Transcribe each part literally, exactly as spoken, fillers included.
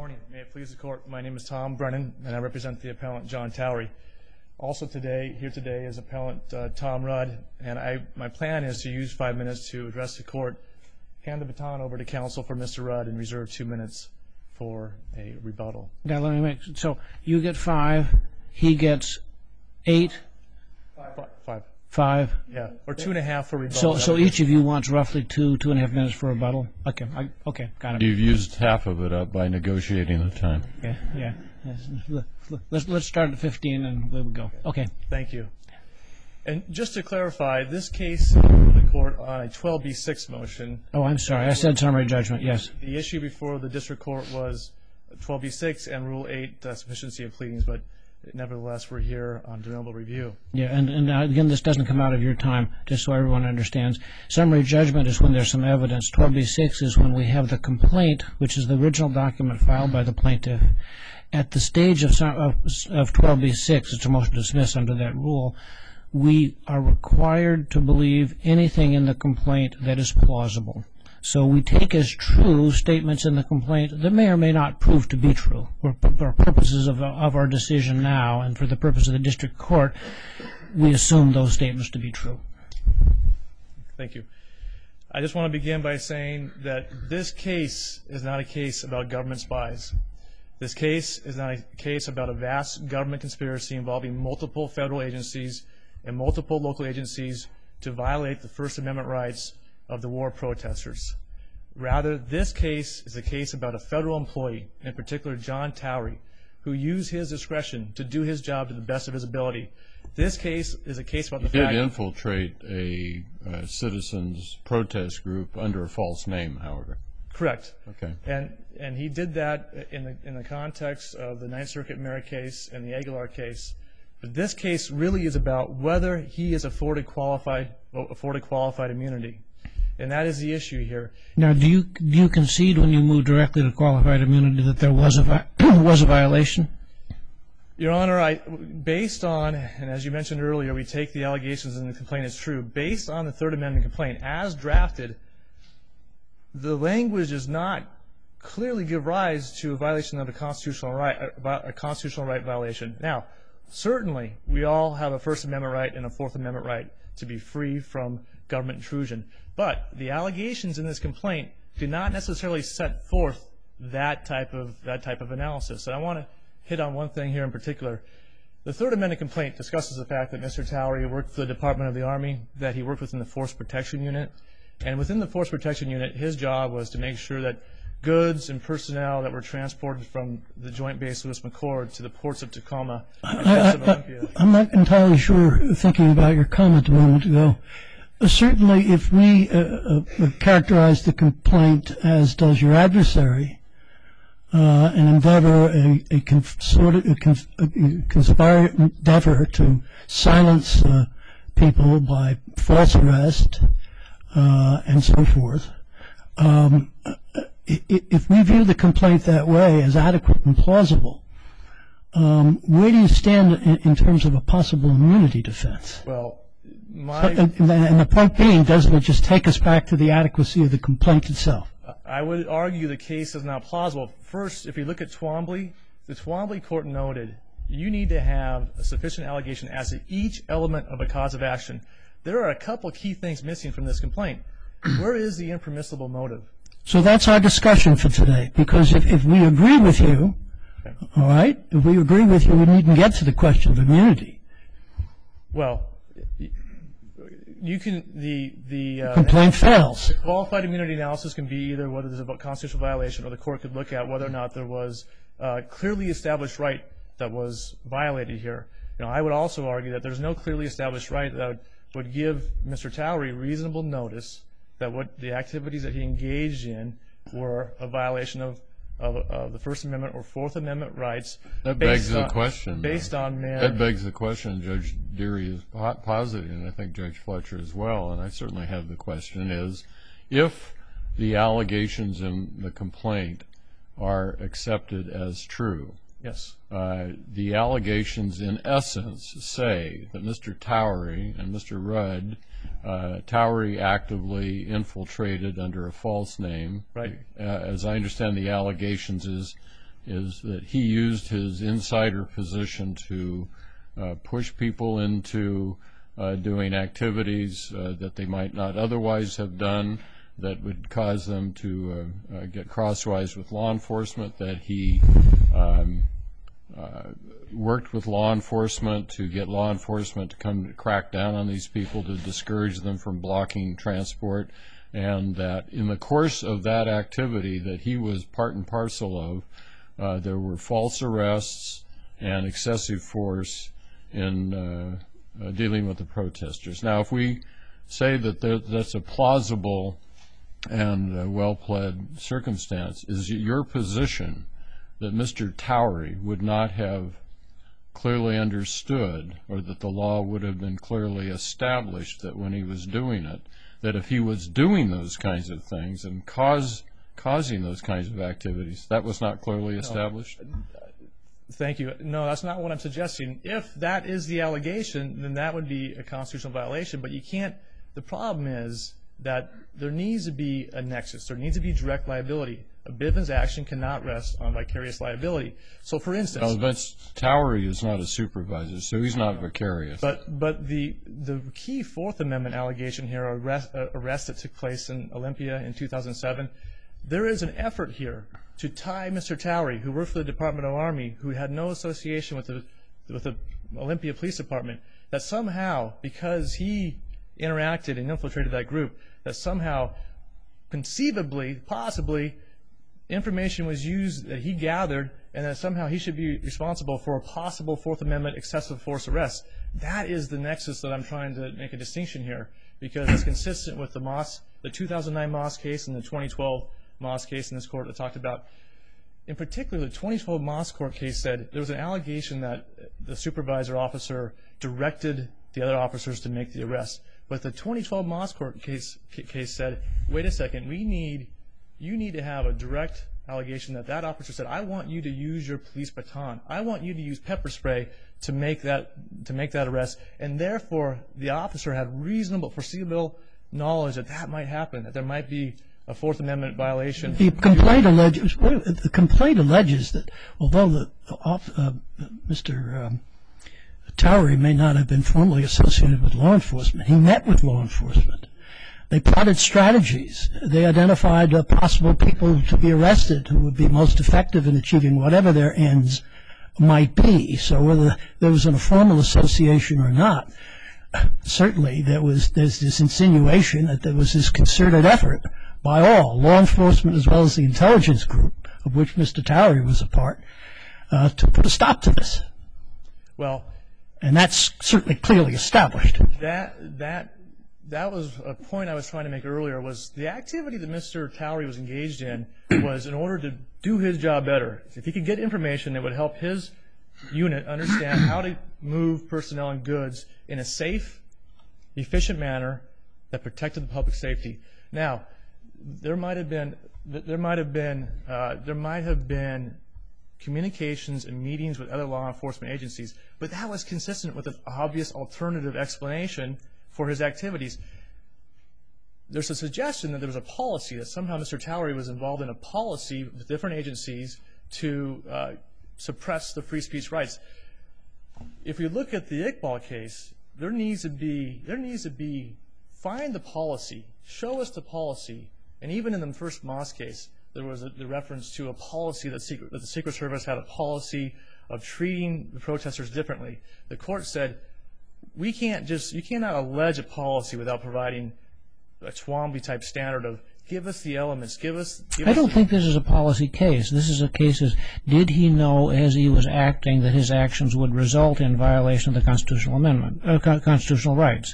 morning. May it please the Court, my name is Tom Brennan, and I represent the appellant John Towery. Also today, here today is appellant uh, Tom Rudd, and I, my plan is to use five minutes to address the Court, hand the baton over to counsel for Mister Rudd, and reserve two minutes for a rebuttal. Now let me make, so you get five, he gets eight? Five. Five. Five? Yeah, or two and a half for rebuttal. So, so each of you wants roughly two, two and a half minutes for rebuttal? Okay, I, okay, got it. You've used half of it up by negotiating the time. Okay, yeah. Let's, let's start at fifteen and we will go. Okay. Thank you. And just to clarify, this case is before the Court on a twelve B six motion. Oh, I'm sorry, I said summary judgment, yes. The issue before the District Court was twelve B six and Rule eight, uh, sufficiency of pleadings, but nevertheless, we're here on de novo review. Yeah, and, and uh, again, this doesn't come out of your time, just so everyone understands. Summary judgment is when there's some evidence. twelve B six is when we have the complaint, which is the original document filed by the plaintiff. At the stage of, of, of twelve B six, it's a motion to dismiss under that rule, we are required to believe anything in the complaint that is plausible. So we take as true statements in the complaint that may or may not prove to be true. For, for purposes of, of our decision now and for the purpose of the district court, we assume those statements to be true. Thank you. I just want to begin by saying that this case is not a case about government spies. This case is not a case about a vast government conspiracy involving multiple federal agencies and multiple local agencies to violate the First Amendment rights of the war protesters. Rather, this case is a case about a federal employee, in particular John Towery, who used his discretion to do his job to the best of his ability. This case is a case about the fact... He did fact infiltrate a uh, citizens' protest group under a false name, however. Correct. Okay. And and he did that in the in the context of the Ninth Circuit Merrick case and the Aguilar case. But this case really is about whether he is afforded qualified afforded qualified immunity. And that is the issue here. Now, do you do you concede when you move directly to qualified immunity that there was a vi was a violation? Your Honor, I, based on, and as you mentioned earlier, we take the allegations in the complaint as true. Based on the Third Amendment complaint, as drafted, the language does not clearly give rise to a violation of a constitutional right, a constitutional right violation. Now, certainly, we all have a First Amendment right and a Fourth Amendment right to be free from government intrusion. But the allegations in this complaint do not necessarily set forth that type of that type of analysis. And I want to hit on one thing here in particular. The Third Amendment complaint discusses the fact that Mister Towery worked for the Department of the Army, that he worked within the Force Protection Unit, and within the Force Protection Unit, his job was to make sure that goods and personnel that were transported from the Joint Base Lewis-McChord to the ports of Tacoma and I, of Olympia. I, I'm not entirely sure, thinking about your comment a moment ago. Uh, certainly, if we uh, uh, characterize the complaint as does your adversary, uh, and endeavor a, a, conf sort of, a, conf a conspired endeavor to silence uh, people by false arrest uh, and so forth, um, if we view the complaint that way as adequate and plausible, um, where do you stand in, in terms of a possible immunity defense? Well, my... So, and, and the point being, doesn't it just take us back to the adequacy of the complaint itself? I would argue the case is not plausible. First, if you look at Twombly, the Twombly court noted you need to have a sufficient allegation as to each element of a cause of action. There are a couple key things missing from this complaint. Where is the impermissible motive? So that's our discussion for today, because if, if we agree with you, okay. all right, if we agree with you, we needn't get to the question of immunity. Well, you can, the, the uh, complaint fails. The qualified immunity analysis can be either whether there's a constitutional violation, or the court could look at whether or not there was a clearly established right that was violated here. You know, I would also argue that there's no clearly established right that would give Mister Towery reasonable notice that what the activities that he engaged in were a violation of, of, of the First Amendment or Fourth Amendment rights. That begs the question. Based on man. That begs the question. Judge Deary is positive, and I think Judge Fletcher as well, and I certainly have the question is, if the allegations in the complaint are accepted as true, yes, uh, the allegations in essence say that Mister Towery and Mister Rudd, uh, Towery actively infiltrated under a false name. Right. Uh, as I understand the allegations is is that he used his insider position to uh, push people into uh, doing activities uh, that they might not otherwise have done, that would cause them to uh, uh, get crosswise with law enforcement, that he um, uh, worked with law enforcement to get law enforcement to come to crack down on these people, to discourage them from blocking transport, and that in the course of that activity that he was part and parcel of, uh, there were false arrests and excessive force in uh, uh, dealing with the protesters. Now, if we say that there, that's a plausible and uh, well-pled circumstance, is it your position that Mister Towery would not have clearly understood, or that the law would have been clearly established that when he was doing it, that if he was doing those kinds of things and cause, causing those kinds of activities, that was not clearly established? No. Thank you. No, that's not what I'm suggesting. If that is the allegation, then that would be a constitutional violation, but you can't. The problem is that there needs to be a nexus. There needs to be direct liability. A business action cannot rest on vicarious liability. So, for instance, no, but Towery is not a supervisor, so he's not vicarious. But but the the key Fourth Amendment allegation here, arrest, uh, arrest that took place in Olympia in two thousand seven, there is an effort here to tie Mister Towery, who worked for the Department of Army, who had no association with the with the Olympia Police Department, that somehow, because he interacted and infiltrated that group, that somehow, conceivably, possibly, information was used that he gathered, and that somehow he should be responsible for a possible Fourth Amendment excessive force arrest. That is the nexus that I'm trying to make a distinction here, because it's consistent with the Moss, the two thousand nine Moss case and the twenty twelve Moss case in this court that talked about. In particular, the twenty twelve Moss court case said there was an allegation that the supervisor officer directed the other officers to make the arrest. But the twenty twelve Moss court case case said, wait a second, we need, you need to have a direct allegation that that officer said, I want you to use your police baton. I want you to use pepper spray to make that to make that arrest. And therefore, the officer had reasonable, foreseeable knowledge that that might happen, that there might be a Fourth Amendment violation. The complaint alleges, the complaint alleges that although the uh, Mister Um, Towery may not have been formally associated with law enforcement, he met with law enforcement. They plotted strategies. They identified uh, possible people to be arrested who would be most effective in achieving whatever their ends might be. So whether there was a formal association or not, certainly there was there's this insinuation that there was this concerted effort by all, law enforcement as well as the intelligence group, of which Mister Towery was a part, uh, to put a stop to this. Well, and that's certainly clearly established. That that that was a point I was trying to make earlier, was the activity that Mister Towery was engaged in was in order to do his job better. If he could get information that would help his unit understand how to move personnel and goods in a safe, efficient manner that protected the public safety. Now, there might have been there might have been uh, there might have been communications and meetings with other law enforcement agencies, but that was consistent with an obvious alternative explanation for his activities. There's a suggestion that there was a policy, that somehow Mister Towery was involved in a policy with different agencies to uh, suppress the free speech rights. If you look at the Iqbal case, there needs to be, there needs to be, find the policy, show us the policy, and even in the first Moss case, there was a, the reference to a policy that, secret, that the Secret Service had a policy of treating the protesters differently. The court said, we can't just, you cannot allege a policy without providing a Twombly-type standard of, give us the elements, give us... Give I us don't the, think this is a policy case. This is a case of, did he know as he was acting that his actions would result in violation of the constitutional amendment, uh, constitutional rights?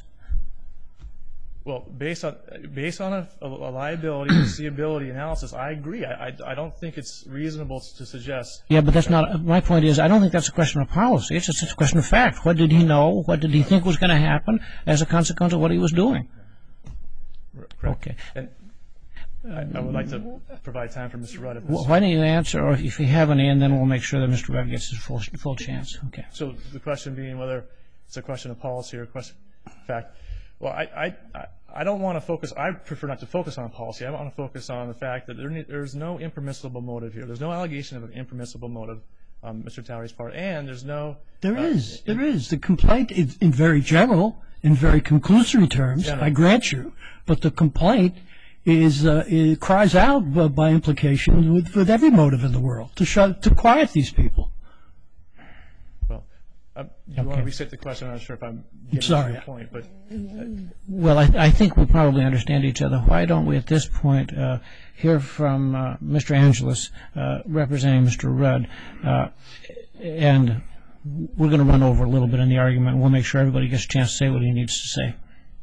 Well, based on based on a, a liability and seeability analysis, I agree. I, I, I don't think it's reasonable to suggest. Yeah, but that's not, my point is, I don't think that's a question of policy. It's just a question of fact. What did he know? What did he think was going to happen as a consequence of what he was doing? Correct. Okay. And I, I would like to provide time for Mister Rudd. Well, why don't you answer, or if you have any, and then we'll make sure that Mister Rudd gets his full, full chance. Okay. So the question being whether it's a question of policy or a question of fact. Well, I, I, I don't want to focus, I prefer not to focus on policy. I want to focus on the fact that there, there's no impermissible motive here. There's no allegation of an impermissible motive on Mister Towery's part, and there's no... There uh, is, there is. The complaint is in very general, in very conclusory terms, General. I grant you, but the complaint is, uh, it cries out uh, by implication with, with every motive in the world to shut, to quiet these people. Well, uh, you Okay. want to restate the question? I'm not sure if I'm getting sorry. to the point, but... Well, I, I think we probably understand each other. Why don't we, at this point, uh, hear from uh, Mister Angeles, uh, representing Mister Rudd, uh, and we're going to run over a little bit in the argument. We'll make sure everybody gets a chance to say what he needs to say.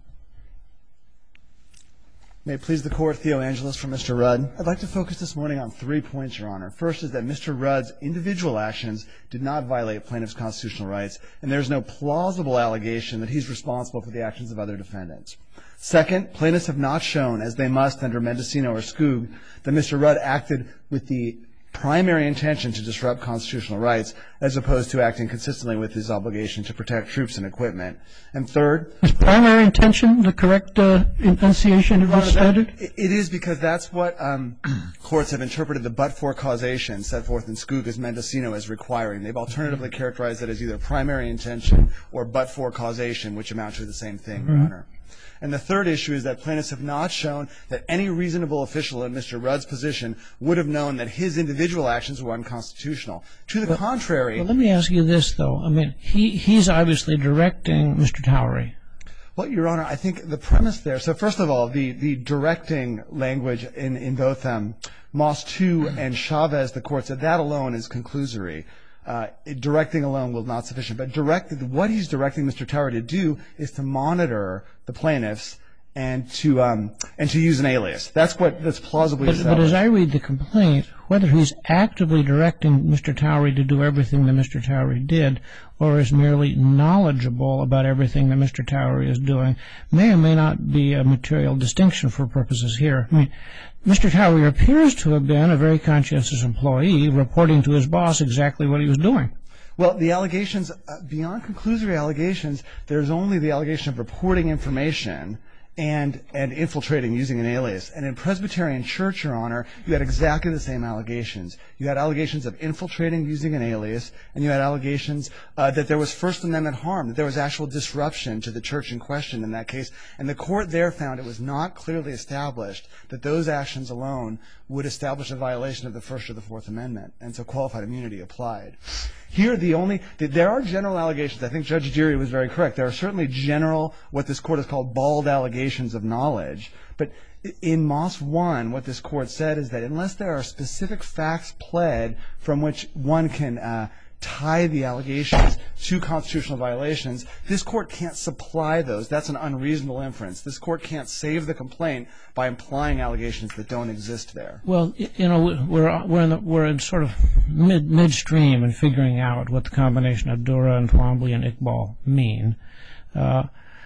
May it please the Court, Theo Angeles for Mister Rudd. I'd like to focus this morning on three points, Your Honor. First is that Mister Rudd's individual actions did not violate plaintiff's constitutional rights, and there's no plausible allegation that he's responsible for the actions of other defendants. Second, plaintiffs have not shown, as they must under Mendocino or Skoog, that Mister Rudd acted with the primary intention to disrupt constitutional rights, as opposed to acting consistently with his obligation to protect troops and equipment. And third, Is primary intention the correct uh, enunciation of Your the Honor, that- standard? it is because that's what um, courts have interpreted the but-for causation set forth in Skoog as Mendocino as requiring. They've alternatively characterized it as either primary intention or but-for causation, which amount to the same thing, Your Honor. And the third issue is that plaintiffs have not shown that any reasonable official in Mister Rudd's position would have known that his individual actions were unconstitutional. To the contrary... Well, let me ask you this, though. I mean, he, he's obviously directing Mister Towery. Well, Your Honor, I think the premise there, so first of all, the, the directing language in, in both um, Moss two and Chavez, the court said that alone is conclusory. Uh, directing alone will not sufficient, but directed, what he's directing Mister Towery to do is to monitor the plaintiffs and to um, and to use an alias. That's what that's plausibly But, but established. as I read the complaint, whether he's actively directing Mister Towery to do everything that Mister Towery did, or is merely knowledgeable about everything that Mister Towery is doing, may or may not be a material distinction for purposes here. I mean, Mister Towery appears to have been a very conscientious employee, reporting to his boss exactly what he was doing. Well, the allegations, uh, beyond conclusory allegations, there's only the allegation of reporting information and and infiltrating using an alias. And in Presbyterian Church, Your Honor, you had exactly the same allegations. You had allegations of infiltrating using an alias, and you had allegations uh, that there was First Amendment harm, that there was actual disruption to the church in question in that case. And the court there found it was not clearly established that those actions alone would establish a violation of the First or the Fourth Amendment, and so qualified immunity applied. Here, the only, there are general allegations. I think Judge Deary was very correct. There are certainly general, what this court has called bald allegations of knowledge. But in Moss one, what this court said is that unless there are specific facts pled from which one can uh, tie the allegations to constitutional violations, this court can't supply those. That's an unreasonable inference. This court can't save the complaint by implying allegations that don't exist there. Well, you know, we're we're in, the, we're in sort of mid midstream in figuring out what the combination of Dura and Twombly and Iqbal mean. Uh,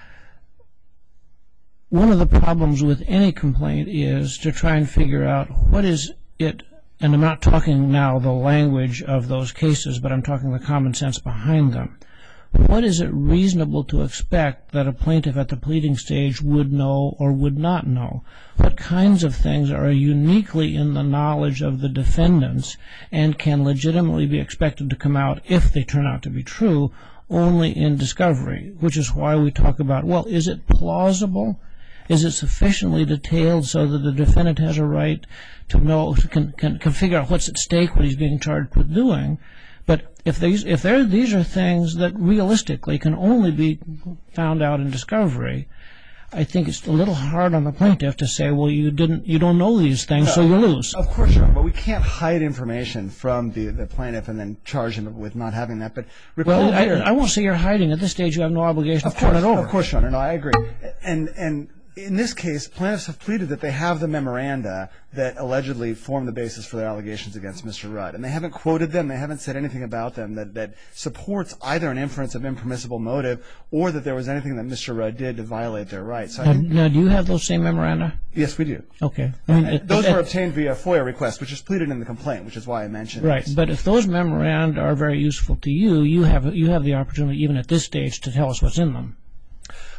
one of the problems with any complaint is to try and figure out what is it. And I'm not talking now the language of those cases, but I'm talking the common sense behind them. What is it reasonable to expect that a plaintiff at the pleading stage would know or would not know? What kinds of things are uniquely in the knowledge of the defendants and can legitimately be expected to come out, if they turn out to be true, only in discovery? Which is why we talk about, well, is it plausible? Is it sufficiently detailed so that the defendant has a right to know, can, can, can figure out what's at stake, what he's being charged with doing? But if these, if there, these are things that realistically can only be found out in discovery, I think it's a little hard on the plaintiff to say, well, you didn't, you don't know these things, No, so you lose. Of course, Your Honor, but we can't hide information from the, the plaintiff and then charge him with not having that. But recall Well, I, here, I won't say you're hiding. At this stage, you have no obligation of to turn course, it over. Of course, Your Honor. No, I agree. And and in this case, plaintiffs have pleaded that they have the memoranda that allegedly form the basis for their allegations against Mister Rudd. And they haven't quoted them. They haven't said anything about them that, that supports either an inference of impermissible motive or that there was anything that Mister Rudd did to violate their rights. So I Now, think, now, do you have those same memoranda? yes, we do. Okay. I mean, it- Those it- were obtained via FOIA request, which is pleaded in the complaint, which is why I mentioned Right, it. but if those memoranda are very useful to you, you have you have the opportunity, even at this stage, to tell us what's in them.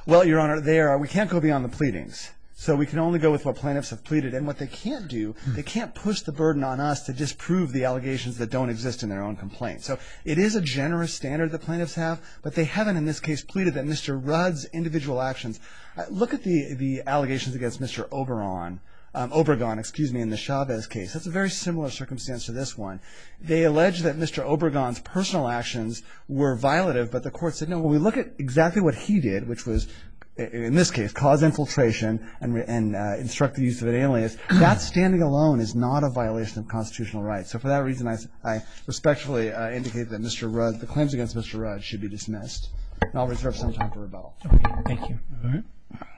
Well, Your Honor, they are, we can't go beyond the pleadings. So we can only go with what plaintiffs have pleaded. And what they can't do, they can't push the burden on us to disprove the allegations that don't exist in their own complaint. So it is a generous standard that plaintiffs have, but they haven't in this case pleaded that Mister Rudd's individual actions. Uh, look at the, the allegations against Mister Oberon. Um, Obregon, excuse me, in the Chavez case. That's a very similar circumstance to this one. They allege that Mister Obregon's personal actions were violative, but the court said, no, when we look at exactly what he did, which was, in this case, cause infiltration and, and uh, instruct the use of an alias, that standing alone is not a violation of constitutional rights. So for that reason, I, I respectfully uh, indicate that Mister Rudd, the claims against Mister Rudd should be dismissed. And I'll reserve some time for rebuttal. Okay, thank you. All right.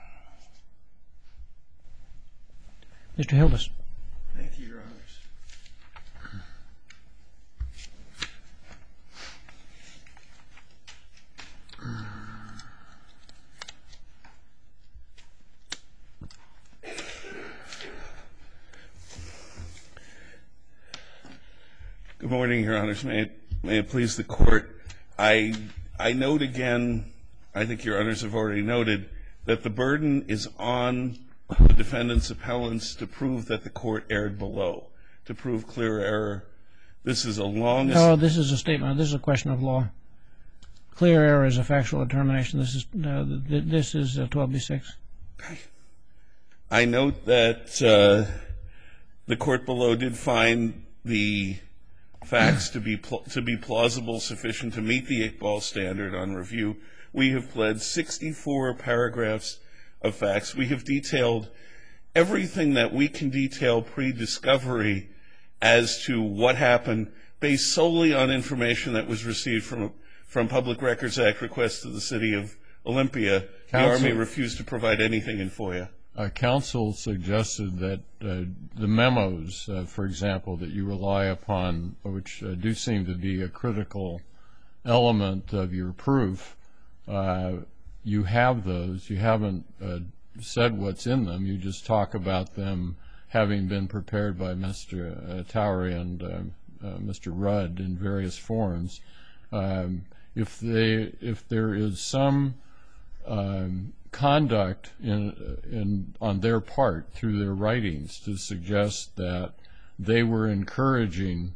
Mister Hildes. Thank you, Your Honors. Good morning, Your Honors. May it, may it please the Court. I, I note again, I think Your Honors have already noted, that the burden is on the defendant's appellants to prove that the court erred below, to prove clear error. This is a long... No, this is a statement. This is a question of law. Clear error is a factual determination. This is uh, this is uh, twelve B six. I note that uh, the court below did find the facts to be pl- to be plausible, sufficient to meet the Iqbal standard on review. We have pled sixty-four paragraphs of facts. We have detailed everything that we can detail pre-discovery as to what happened, based solely on information that was received from from Public Records Act requests to the City of Olympia. The Army refused to provide anything in FOIA. Uh, counsel suggested that uh, the memos, uh, for example, that you rely upon, which uh, do seem to be a critical element of your proof, uh, you have those. You haven't uh, said what's in them. You just talk about them having been prepared by Mister Uh, Towery and uh, uh, Mister Rudd in various forms. Um, if they, if there is some um, conduct in, in on their part through their writings to suggest that they were encouraging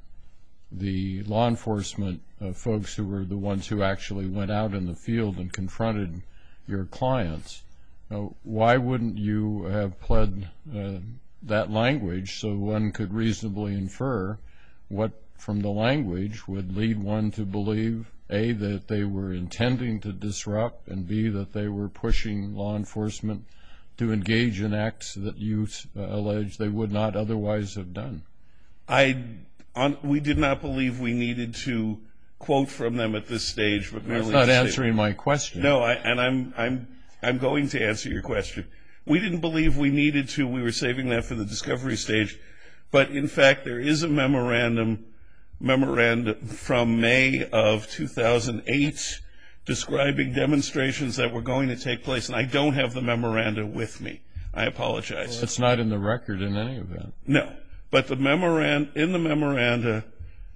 the law enforcement uh, folks who were the ones who actually went out in the field and confronted your clients, uh, why wouldn't you have pled uh, that language so one could reasonably infer what from the language would lead one to believe, A, that they were intending to disrupt, and B, that they were pushing law enforcement to engage in acts that you uh, allege they would not otherwise have done? I, on, we did not believe we needed to quote from them at this stage, but merely That's not to answering say, my question. No, I, and I'm I'm I'm going to answer your question. We didn't believe we needed to. We were saving that for the discovery stage. But in fact, there is a memorandum memorandum from May of two thousand eight describing demonstrations that were going to take place, and I don't have the memoranda with me. I apologize. Well, it's not in the record in any event. No, but the memorand in the memoranda,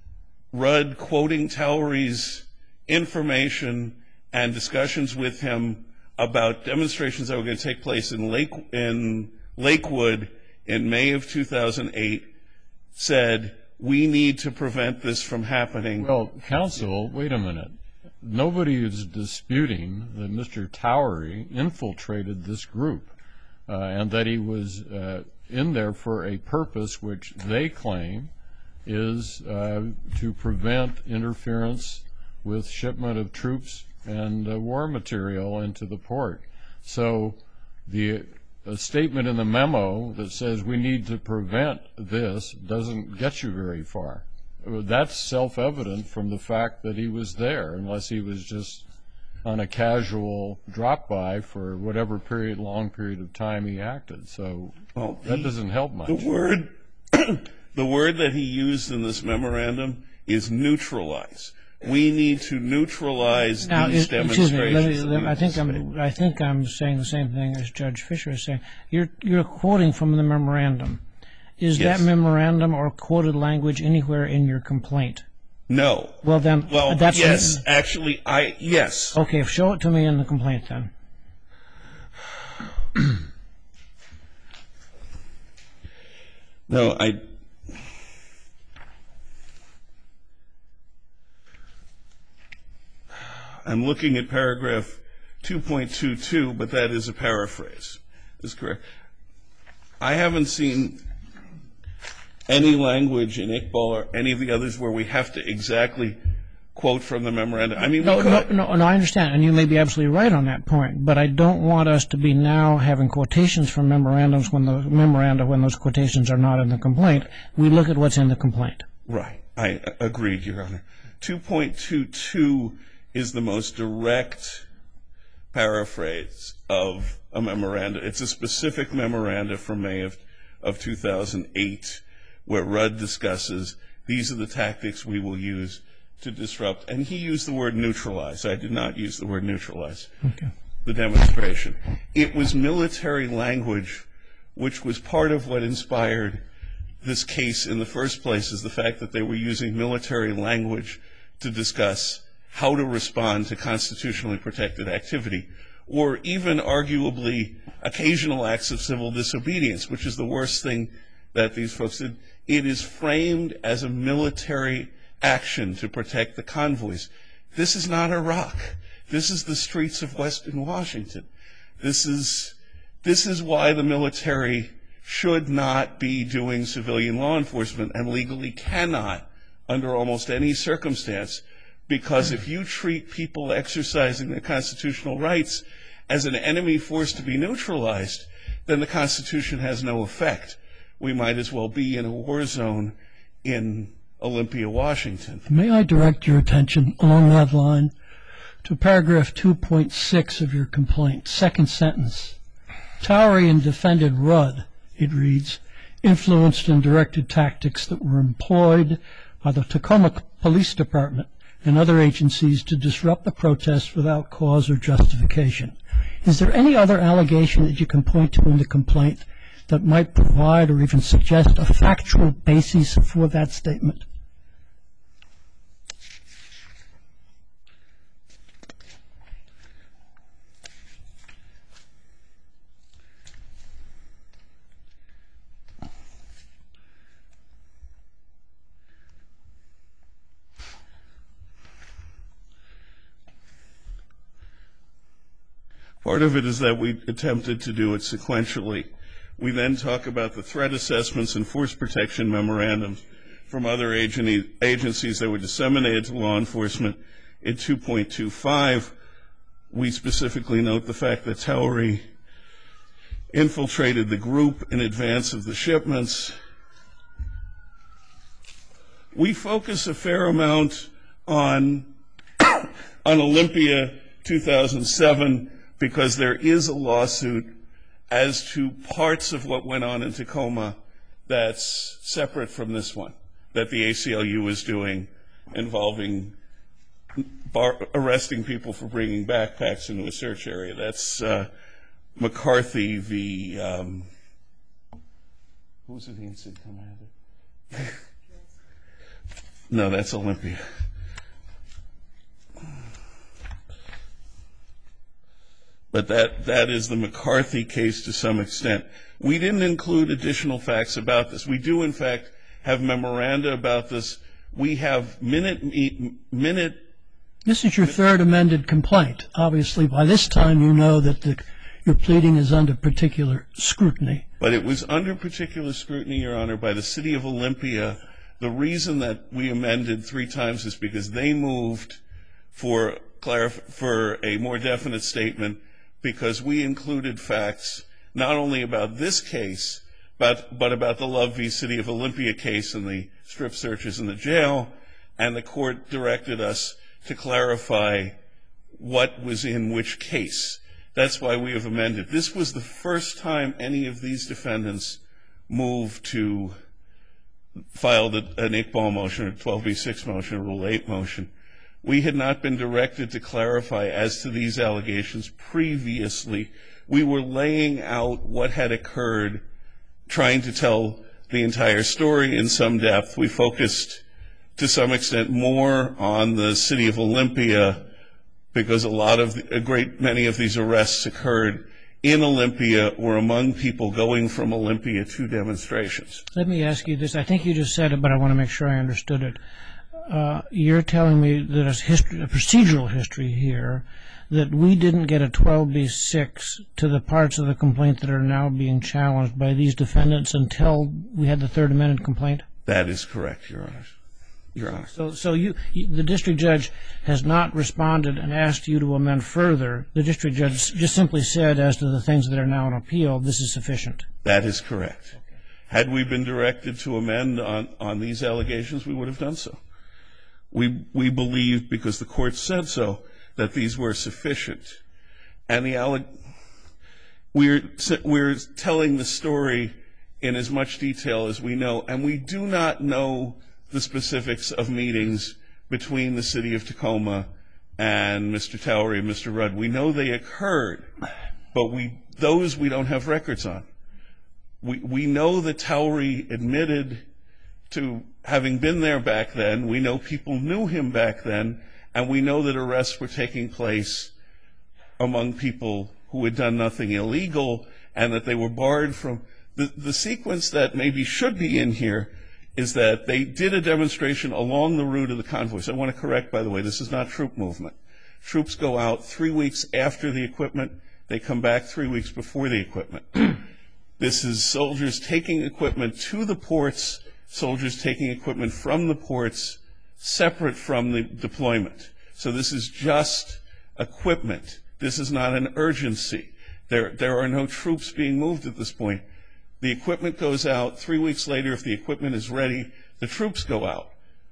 Rudd quoting Towery's information and discussions with him about demonstrations that were going to take place in Lake in Lakewood in May of two thousand eight said, we need to prevent this from happening. Well, counsel, wait a minute. Nobody is disputing that Mister Towery infiltrated this group uh, and that he was uh, in there for a purpose which they claim is uh, to prevent interference with shipment of troops and uh, war material into the port. So the a statement in the memo that says we need to prevent this doesn't get you very far. That's self-evident from the fact that he was there, unless he was just on a casual drop-by for whatever period, long period of time he acted. So well, that he, doesn't help much. The word, the word that he used in this memorandum is neutralize. We need to neutralize now, these it, demonstrations. Excuse me, let me, I think I'm. I think I'm saying the same thing as Judge Fisher is saying. You're you're quoting from the memorandum. Is Yes. that memorandum or quoted language anywhere in your complaint? No. Well then, Well, that's yes. Actually, I yes. okay. Show it to me in the complaint then. No, I... I'm looking at paragraph two point two two, but that is a paraphrase. Is correct. I haven't seen any language in Iqbal or any of the others where we have to exactly quote from the memorandum. I mean, no, we no, could. no, no, I understand, and you may be absolutely right on that point, but I don't want us to be now having quotations from memorandums when the memoranda, when those quotations are not in the complaint. We look at what's in the complaint. Right. I agreed, Your Honor. two point two two is the most direct paraphrase of a memoranda. It's a specific memoranda from May of, of two thousand eight where Rudd discusses these are the tactics we will use to disrupt. And he used the word neutralize. I did not use the word neutralize. Okay. The demonstration. It was military language which was part of what inspired this case in the first place, is the fact that they were using military language to discuss how to respond to constitutionally protected activity, or even arguably occasional acts of civil disobedience, which is the worst thing that these folks did. It is framed as a military action to protect the convoys. This is not Iraq. This is the streets of Western Washington. This is, this is why the military should not be doing civilian law enforcement and legally cannot under almost any circumstance. Because if you treat people exercising their constitutional rights as an enemy force to be neutralized, then the Constitution has no effect. We might as well be in a war zone in Olympia, Washington. May I direct your attention along that line to paragraph two point six of your complaint, second sentence. Towery defended Rudd, it reads, influenced and directed tactics that were employed by the Tacoma Police Department and other agencies to disrupt the protests without cause or justification. Is there any other allegation that you can point to in the complaint that might provide or even suggest a factual basis for that statement? Part of it is that we attempted to do it sequentially. We then talk about the threat assessments and force protection memorandums from other agencies that were disseminated to law enforcement. In two point two five, we specifically note the fact that Towery infiltrated the group in advance of the shipments. We focus a fair amount on, on Olympia two thousand seven because there is a lawsuit as to parts of what went on in Tacoma that's separate from this one, that the A C L U is doing, involving bar- arresting people for bringing backpacks into a search area. That's uh, McCarthy v. Um, who was the incident commander? No, that's Olympia. But that, that is the McCarthy case to some extent. We didn't include additional facts about this. We do, in fact, have memoranda about this. We have minute, minute. This is your third amended complaint. Obviously, by this time you know that the, your pleading is under particular scrutiny. But it was under particular scrutiny, Your Honor, by the city of Olympia. The reason that we amended three times is because they moved for clarif- for a more definite statement, because we included facts not only about this case, but, but about the Love v. City of Olympia case and the strip searches in the jail, and the court directed us to clarify what was in which case. That's why we have amended. This was the first time any of these defendants moved to file an Iqbal motion, a twelve b six motion, a Rule eight motion. We had not been directed to clarify as to these allegations previously. We were laying out what had occurred, trying to tell the entire story in some depth. We focused to some extent more on the city of Olympia because a lot of, the, a great many of these arrests occurred in Olympia or among people going from Olympia to demonstrations. Let me ask you this. I think you just said it, but I want to make sure I understood it. Uh, you're telling me that there's history, a procedural history here, that we didn't get a twelve B six to the parts of the complaint that are now being challenged by these defendants until we had the Third Amendment complaint? That is correct, Your Honor. Your Honor. So, so you, you, the district judge has not responded and asked you to amend further. The district judge just simply said, as to the things that are now on appeal, this is sufficient. That is correct. Okay. Had we been directed to amend on, on these allegations, we would have done so. We, we believe, because the court said so, that these were sufficient. And the alleg- we're, we're telling the story in as much detail as we know, and we do not know the specifics of meetings between the city of Tacoma and Mister Towery and Mister Rudd. We know they occurred, but we, those we don't have records on. We, we know that Towery admitted to having been there back then. We know people knew him back then, and we know that arrests were taking place among people who had done nothing illegal, and that they were barred from... The, the sequence that maybe should be in here is that they did a demonstration along the route of the convoys. I want to correct, by the way, this is not troop movement. Troops go out three weeks after the equipment. They come back three weeks before the equipment. This is soldiers taking equipment to the ports, soldiers taking equipment from the ports, separate from the deployment. So this is just equipment. This is not an urgency. There, there are no troops being moved at this point. The equipment goes out. Three weeks later, if the equipment is ready, the troops go out.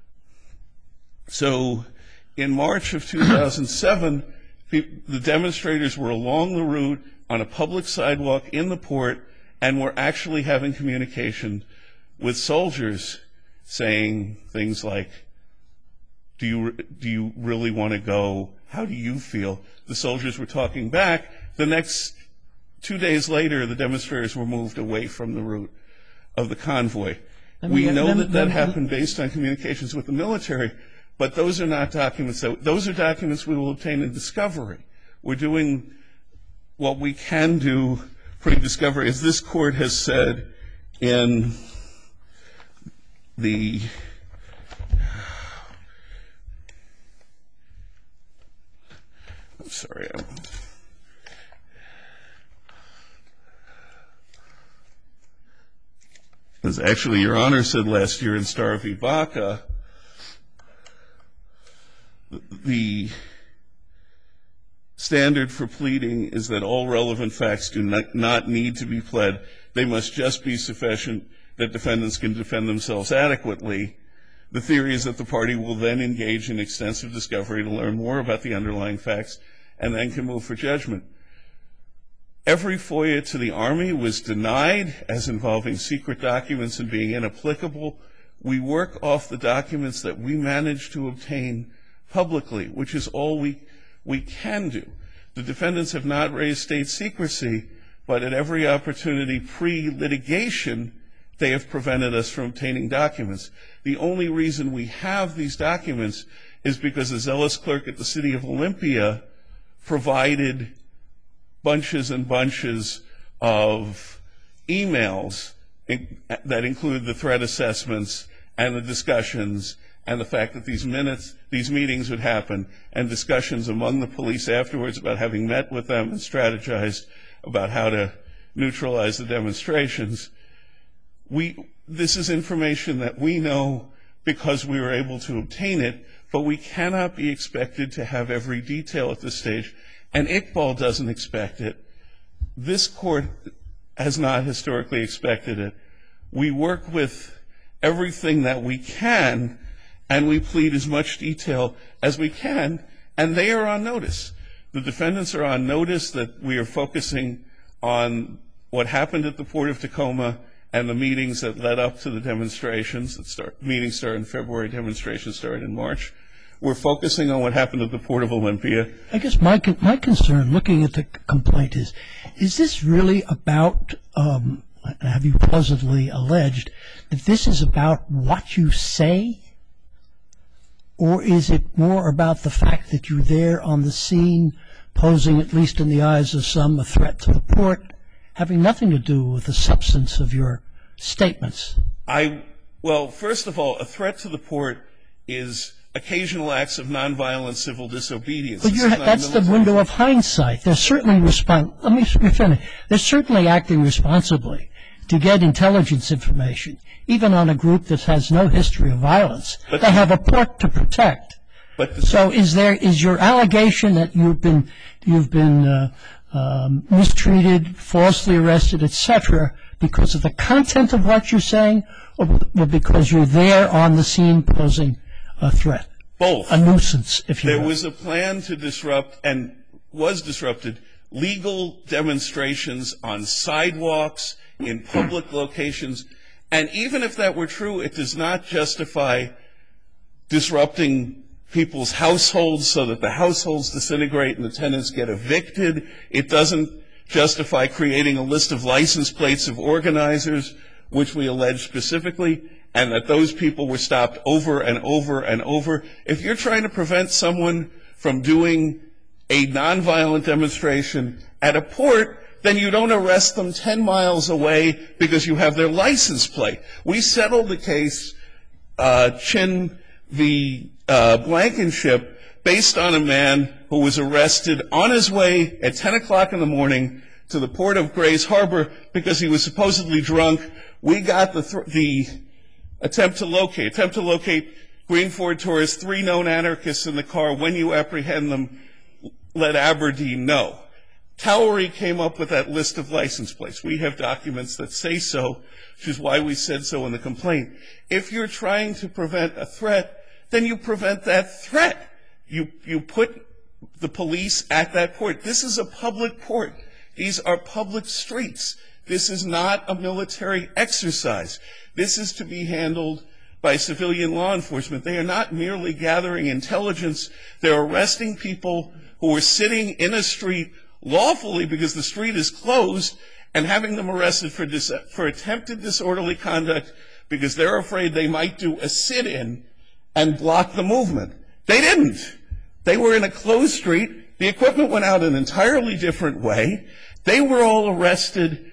So in March of two thousand seven, the demonstrators were along the route on a public sidewalk in the port and were actually having communication with soldiers saying things like, do you, do you really want to go? How do you feel? The soldiers were talking back. The next two days later, the demonstrators were moved away from the route of the convoy. We know that that happened based on communications with the military, but those are not documents. That, those are documents we will obtain in discovery. We're doing what we can do pre-discovery. As this court has said in the I'm sorry. I'm, as actually Your Honor said last year in Star v. Baca, the standard for pleading is that all relevant facts do not, not need to be pled. They must just be sufficient that defendants can defend themselves adequately. The theory is that the party will then engage in extensive discovery to learn more about the underlying facts and then can move for judgment. Every FOIA to the Army was denied as involving secret documents and being inapplicable. We work off the documents that we managed to obtain publicly, which is all we, we can do. The defendants have not raised state secrecy, but at every opportunity pre-litigation, they have prevented us from obtaining documents. The only reason we have these documents is because a zealous clerk at the City of Olympia provided bunches and bunches of emails in, that include the threat assessments and the discussions and the fact that these minutes, these meetings would happen and discussions among the police afterwards about having met with them and strategized about how to neutralize the demonstrations. We, this is information that we know because we were able to obtain it, but we cannot be expected to have every detail at this stage, and Iqbal doesn't expect it. This court has not historically expected it. We work with everything that we can, and we plead as much detail as we can, and they are on notice. The defendants are on notice that we are focusing on what happened at the Port of Tacoma and the meetings that led up to the demonstrations. That start, meetings started in February, demonstrations started in March. We're focusing on what happened at the Port of Olympia. I guess my my concern, looking at the complaint, is, is this really about, um, have you plausibly alleged, that this is about what you say? Or is it more about the fact that you're there on the scene posing, at least in the eyes of some, a threat to the port, having nothing to do with the substance of your statements? I, well, first of all, a threat to the port is occasional acts of nonviolent civil disobedience. But you're, that's the window of hindsight. They're certainly respond. Let me finish. They're certainly acting responsibly to get intelligence information, even on a group that has no history of violence. But they have a port to protect. But the, so, is there is your allegation that you've been you've been uh, um, mistreated, falsely arrested, et cetera, because of the content of what you're saying, or, or because you're there on the scene posing a threat? Both. A nuisance, if you will. There was a plan to disrupt, and was disrupted, legal demonstrations on sidewalks, in public locations. And even if that were true, it does not justify disrupting people's households so that the households disintegrate and the tenants get evicted. It doesn't justify creating a list of license plates of organizers, which we allege specifically, and that those people were stopped over and over and over. If you're trying to prevent someone from doing a nonviolent demonstration at a port, then you don't arrest them ten miles away because you have their license plate. We settled the case, uh, Chin v. Uh, Blankenship, based on a man who was arrested on his way at ten o'clock in the morning to the port of Grays Harbor because he was supposedly drunk. We got the, th- the attempt to locate, attempt to locate Green Ford Taurus, three known anarchists in the car. When you apprehend them, let Aberdeen know. Towery came up with that list of license plates. We have documents that say so, which is why we said so in the complaint. If you're trying to prevent a threat, then you prevent that threat. You, you put the police at that port. This is a public port. These are public streets. This is not a military exercise. This is to be handled by civilian law enforcement. They are not merely gathering intelligence. They're arresting people who are sitting in a street lawfully because the street is closed, and having them arrested for dis- for attempted disorderly conduct because they're afraid they might do a sit-in and block the movement. They didn't. They were in a closed street. The equipment went out an entirely different way. They were all arrested.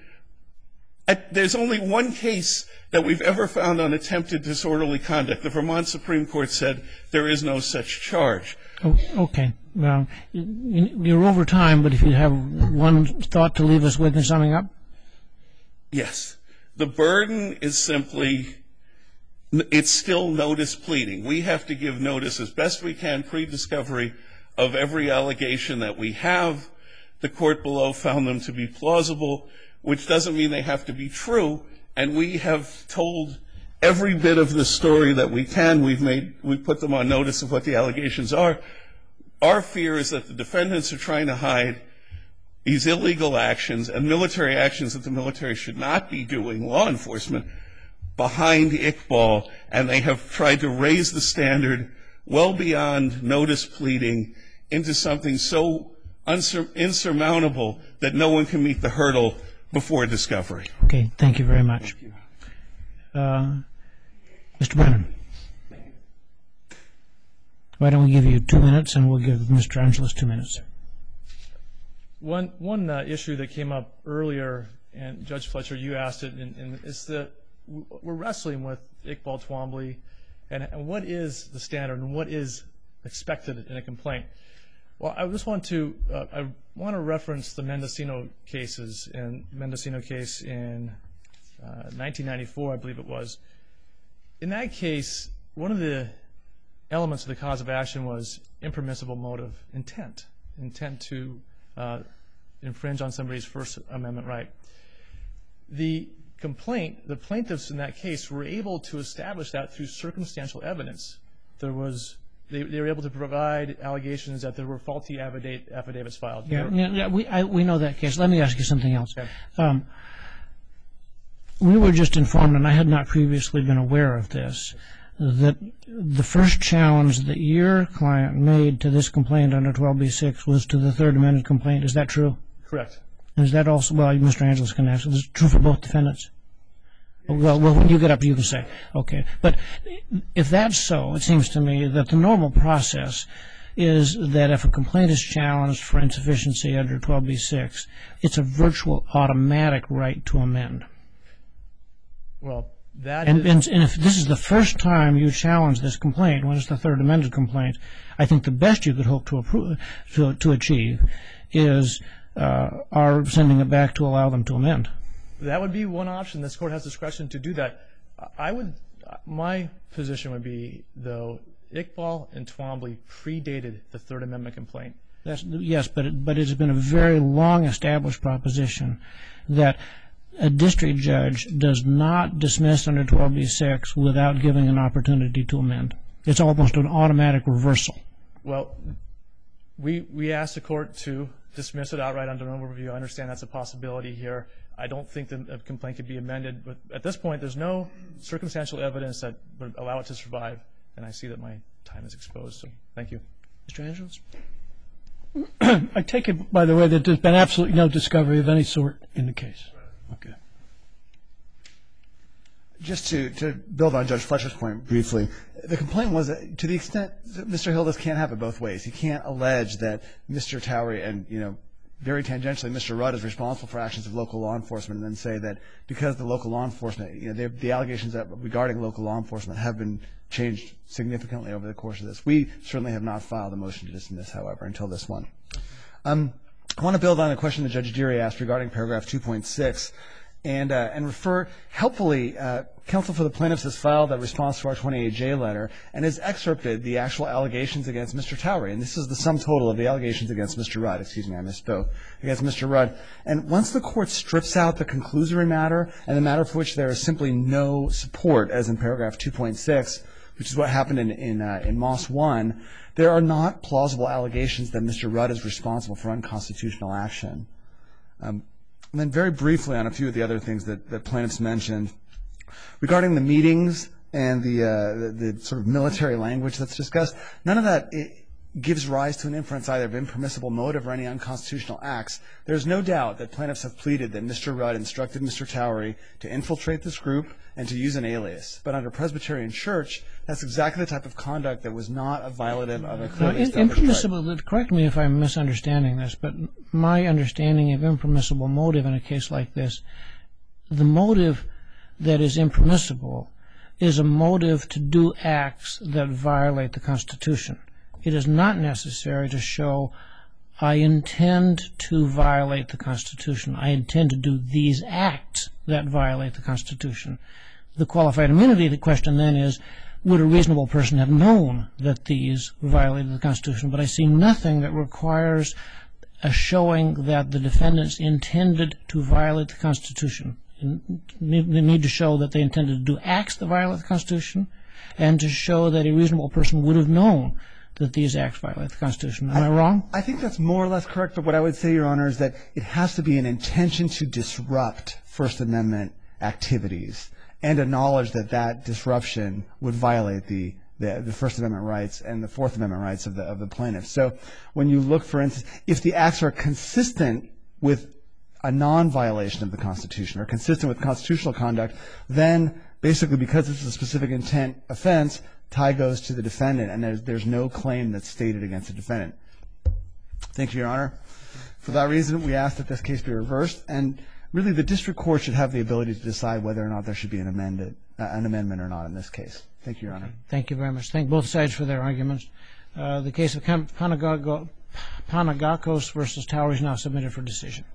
At, there's only one case that we've ever found on attempted disorderly conduct. The Vermont Supreme Court said there is no such charge. Oh, okay. Well, you're over time, but if you have one thought to leave us with in summing up. Yes. The burden is simply, it's still notice pleading. We have to give notice as best we can pre-discovery of every allegation that we have. The court below found them to be plausible, which doesn't mean they have to be true. And we have told every bit of the story that we can. We've made, we've put them on notice of what the allegations are. Our fear is that the defendants are trying to hide these illegal actions and military actions that the military should not be doing, law enforcement, behind Iqbal, and they have tried to raise the standard well beyond notice pleading into something so unsur- insurmountable that no one can meet the hurdle before discovery. Okay, thank you very much. Uh, Mister Brennan. Why don't we give you two minutes, and we'll give Mister Angeles two minutes. One one uh, issue that came up earlier, and Judge Fletcher, you asked it, and, and it's that we're wrestling with Iqbal Twombly, and, and what is the standard, and what is expected in a complaint. Well, I just want to uh, I want to reference the Mendocino cases, and Mendocino case in uh, nineteen ninety-four, I believe it was. In that case, one of the elements of the cause of action was impermissible motive, intent, intent to uh, infringe on somebody's First Amendment right. The complaint, the plaintiffs in that case were able to establish that through circumstantial evidence. There was, they, they were able to provide allegations that there were faulty affidavit, affidavits filed. Yeah, yeah we, I, we know that case. Let me ask you something else. Okay. Um, we were just informed, and I had not previously been aware of this, that the first challenge that your client made to this complaint under twelve B six was to the Third Amendment complaint. Is that true? Correct. Is that also, well, Mister Angeles can answer. Is it true for both defendants? Well, well, when you get up, you can say. Okay. But if that's so, it seems to me that the normal process is that if a complaint is challenged for insufficiency under twelve B six, it's a virtual automatic right to amend. Well, that and, is... and, and if this is the first time you challenge this complaint, when it's the third amended complaint, I think the best you could hope to, approve, to, to achieve is uh, our sending it back to allow them to amend. That would be one option. This court has discretion to do that. I would, my position would be, though, Iqbal and Twombly predated the Third Amendment complaint. That's, yes, but it, but it's been a very long established proposition that a district judge does not dismiss under twelve B six without giving an opportunity to amend. It's almost an automatic reversal. Well, we we asked the court to dismiss it outright under no review. I understand that's a possibility here. I don't think the complaint could be amended, but at this point there's no circumstantial evidence that would allow it to survive, and I see that my time is exposed, so thank you. Mister Angeles? I take it, by the way, that there's been absolutely no discovery of any sort in the case. Okay. Just to, to build on Judge Fletcher's point briefly, the complaint was that to the extent that Mister Hildas can't have it both ways. He can't allege that Mister Towery and, you know, very tangentially, Mister Rudd is responsible for actions of local law enforcement, and then say that because the local law enforcement, you know, the allegations that regarding local law enforcement have been changed significantly over the course of this. We certainly have not filed a motion to dismiss, however, until this one. Um, I want to build on a question that Judge Deary asked regarding paragraph two point six, and uh, and refer helpfully. Uh, Counsel for the plaintiffs has filed a response to our twenty-eight J letter and has excerpted the actual allegations against Mister Towery. And this is the sum total of the allegations against Mister Rudd. Excuse me, I misspoke. Against Mister Rudd. And once the court strips out the conclusory matter and the matter for which there is simply no support, as in paragraph two point six, which is what happened in in, uh, in Moss one, there are not plausible allegations that Mister Rudd is responsible for unconstitutional action. Um, and then very briefly on a few of the other things that, that plaintiffs mentioned. Regarding the meetings and the, uh, the the sort of military language that's discussed, none of that it gives rise to an inference either of impermissible motive or any unconstitutional acts. There's no doubt that plaintiffs have pleaded that Mister Rudd instructed Mister Towery to infiltrate this group and to use an alias. But under Presbyterian Church, that's exactly the type of conduct that was not a violative of a clearly established right. Impermissible, correct me if I'm misunderstanding this, but my understanding of impermissible motive in a case like this, the motive that is impermissible is a motive to do acts that violate the Constitution. It is not necessary to show, I intend to violate the Constitution. I intend to do these acts that violate the Constitution. The qualified immunity question then is, would a reasonable person have known that these violated the Constitution? But I see nothing that requires a showing that the defendants intended to violate the Constitution. They need to show that they intended to do acts that violate the Constitution and to show that a reasonable person would have known that these acts violate the Constitution. Am I, I wrong? I think that's more or less correct, but what I would say, Your Honor, is that it has to be an intention to disrupt First Amendment activities and a knowledge that that disruption would violate the The, the First Amendment rights and the Fourth Amendment rights of the of the plaintiff. So when you look, for instance, if the acts are consistent with a non-violation of the Constitution or consistent with constitutional conduct, then basically because it's a specific intent offense, tie goes to the defendant, and there's there's no claim that's stated against the defendant. Thank you, Your Honor. For that reason, we ask that this case be reversed, and really the district court should have the ability to decide whether or not there should be an amended uh, an amendment or not in this case. Thank you, Your Honor. Thank you very much. Thank both sides for their arguments. Uh, the case of Panagakos versus Towery is now submitted for decision.